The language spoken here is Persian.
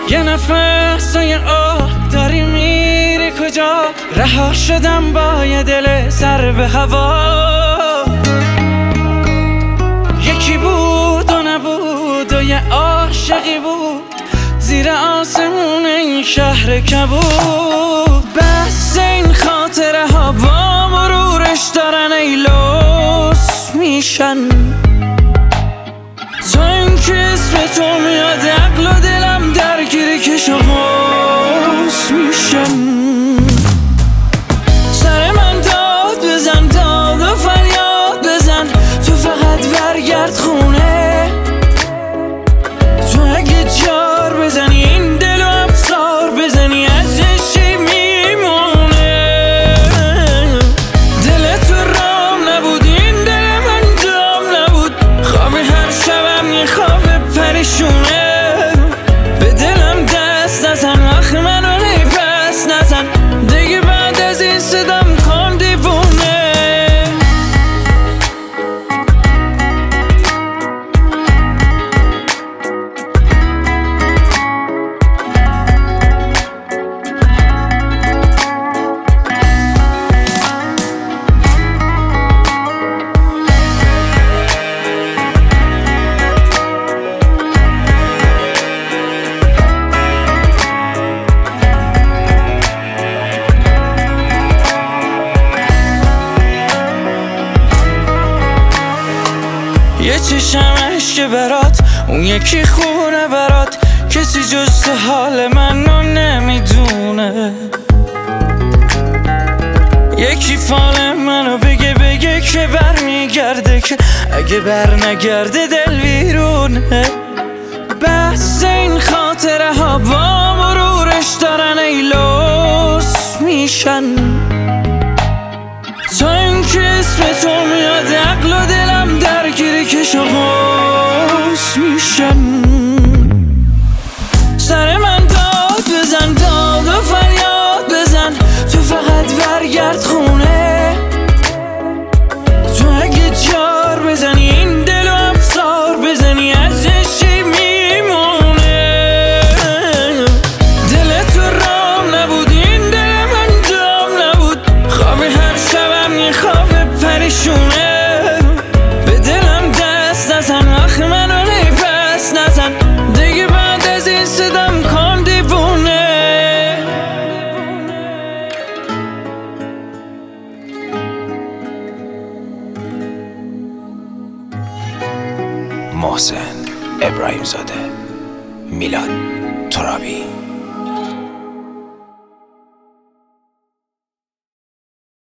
یه نفس و یه آه داری میری کجا؟ رها شدم با یه دل سر به هوا. یکی بود و نبود و یه عاشقی بود زیر آسمون این شهر کبود. بس این خاطره ها با مرورش دارن ای لوس میشن. تا این که اسم تو میاد عقل و دلم درگیر کش و قوس میشن. سر من داد بزن، داد و فریاد بزن، تو فقط برگرد خونه. تو اگه جار بزنی این دل و افسار بزنی ازش چی میمونه؟ دل تو رام نبود، این دل من دام نبود. خواب هر شبم یه خواب پریشونه. به دلم دست نزن، آخ منو پس نزن دیگه. بعد از این صدام کن دیوونه. یه چشم عشق برات، اون یکی خونه برات. کسی جز تو حال منو نمیدونه. یکی فال منو بگه که برمیگرده، که اگه بر نگرده دل ویرونه. بس این خاطره ها با مرورش دارن ای لوس میشن. تا این که اسم تو میاد عقل و دلم درگیر کش و قوس میشن. سر من داد بزن، داد و فریاد بزن، تو فقط برگرد خونه. تو اگه جار بزنی این دل و افسار بزنی ازش چی میمونه؟ دل تو رام نبود، این دل من دام نبود. خواب هر شبم یه خواب پریشونه. به دلم دست نزن، آخ منو پس نزن دیگه. بعد از این صدام کن دیوونه. محسن ابراهیم زاده، میلاد ترابی.